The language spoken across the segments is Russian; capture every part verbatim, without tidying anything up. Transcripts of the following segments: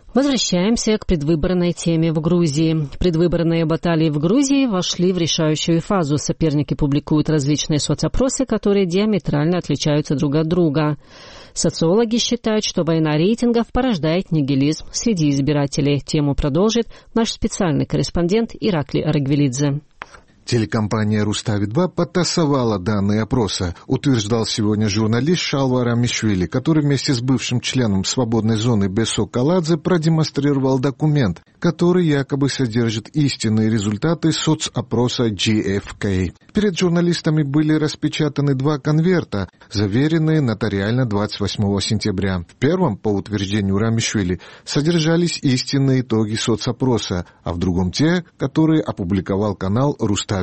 Возвращаемся к предвыборной теме в Грузии. Предвыборные баталии в Грузии вошли в решающую фазу. Соперники публикуют различные соцопросы, которые диаметрально отличаются друг от друга. Социологи считают, что война рейтингов порождает нигилизм среди избирателей. Тему продолжит наш специальный корреспондент Иракли Арагвелидзе. Телекомпания «Рустави-два» подтасовала данные опроса, утверждал сегодня журналист Шалва Рамишвили, который вместе с бывшим членом свободной зоны Бесо Каладзе продемонстрировал документ, который якобы содержит истинные результаты соцопроса джи эф кей. Перед журналистами были распечатаны два конверта, заверенные нотариально двадцать восьмого сентября. В первом, по утверждению Рамишвили, содержались истинные итоги соцопроса, а в другом те, которые опубликовал канал «Рустави-два».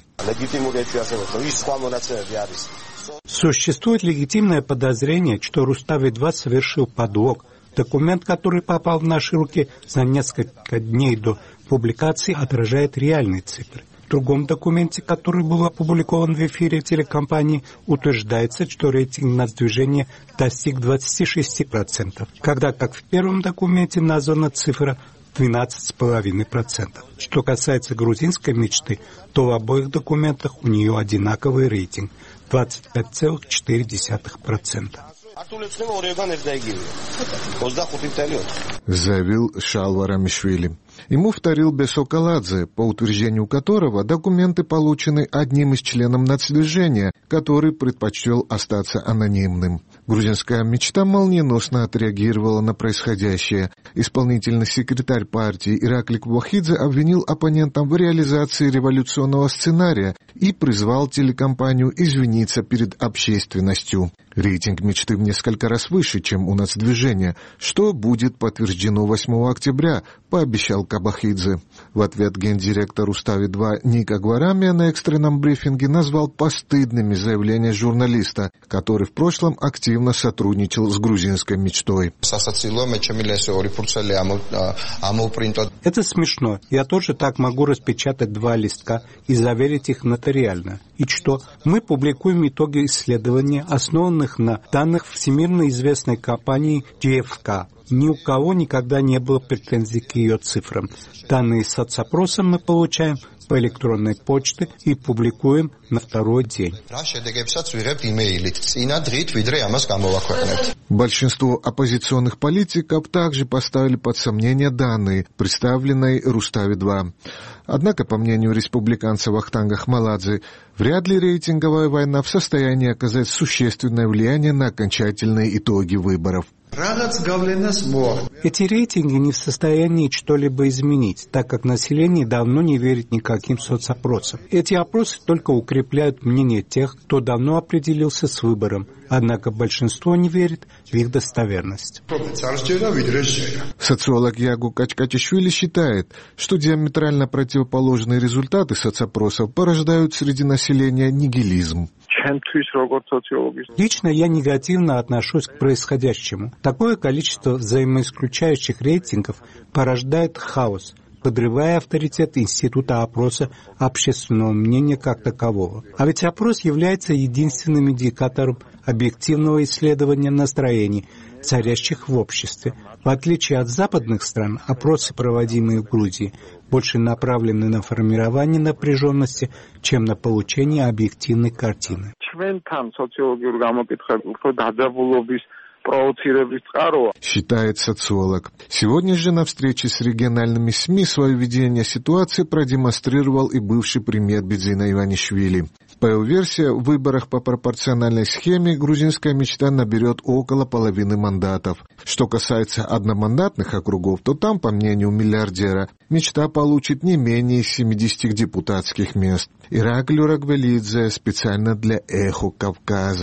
Существует легитимное подозрение, что Рустави-два совершил подлог. Документ, который попал в наши руки за несколько дней до публикации, отражает реальные цифры. В другом документе, который был опубликован в эфире телекомпании, утверждается, что рейтинг нацдвижения достиг двадцати шести процентов, когда как в первом документе названа цифра двенадцать целых пять десятых процента. Что касается грузинской мечты, то в обоих документах у нее одинаковый рейтинг – двадцать пять целых четыре десятых процента. Заявил Шалва Рамишвили. Ему вторил Бесо Каладзе, по утверждению которого документы получены одним из членов нацдвижения, который предпочел остаться анонимным. Грузинская мечта молниеносно отреагировала на происходящее. Исполнительный секретарь партии Иракли Квахидзе обвинил оппонентов в реализации революционного сценария и призвал телекомпанию извиниться перед общественностью. Рейтинг мечты в несколько раз выше, чем у нацдвижения, что будет подтверждено восьмого октября, пообещал Кабахидзе. В ответ гендиректор Рустави-два Ника Гварамия на экстренном брифинге назвал постыдными заявления журналиста, который в прошлом активно сотрудничал с грузинской мечтой. Это смешно. Я тоже так могу распечатать два листка и заверить их нотариально. И что? Мы публикуем итоги исследования, основанных на данных всемирно известной компании джи эф кей. Ни у кого никогда не было претензий к ее цифрам. Данные соцопроса мы получаем по электронной почте и публикуем на второй день. Большинство оппозиционных политиков также поставили под сомнение данные, представленные Рустави-два. Однако, по мнению республиканца Вахтанга Хмаладзе, вряд ли рейтинговая война в состоянии оказать существенное влияние на окончательные итоги выборов. Эти рейтинги не в состоянии что-либо изменить, так как население давно не верит никаким соцопросам. Эти опросы только укрепляют мнение тех, кто давно определился с выбором, однако большинство не верит в их достоверность. Социолог Ягу Качкачишвили считает, что диаметрально противоположные результаты соцопросов порождают среди населения нигилизм. Лично я негативно отношусь к происходящему. Такое количество взаимоисключающих рейтингов порождает хаос, подрывая авторитет института опроса общественного мнения как такового. А ведь опрос является единственным индикатором объективного исследования настроений, царящих в обществе. В отличие от западных стран, опросы, проводимые в Грузии, больше направлены на формирование напряженности, чем на получение объективной картины. Считает социолог. Сегодня же на встрече с региональными СМИ свое видение ситуации продемонстрировал и бывший премьер Бидзина Иванишвили. По его версии, в выборах по пропорциональной схеме грузинская мечта наберет около половины мандатов. Что касается одномандатных округов, то там, по мнению миллиардера, мечта получит не менее семидесяти депутатских мест. Иракли Арагвелидзе специально для «Эхо Кавказа».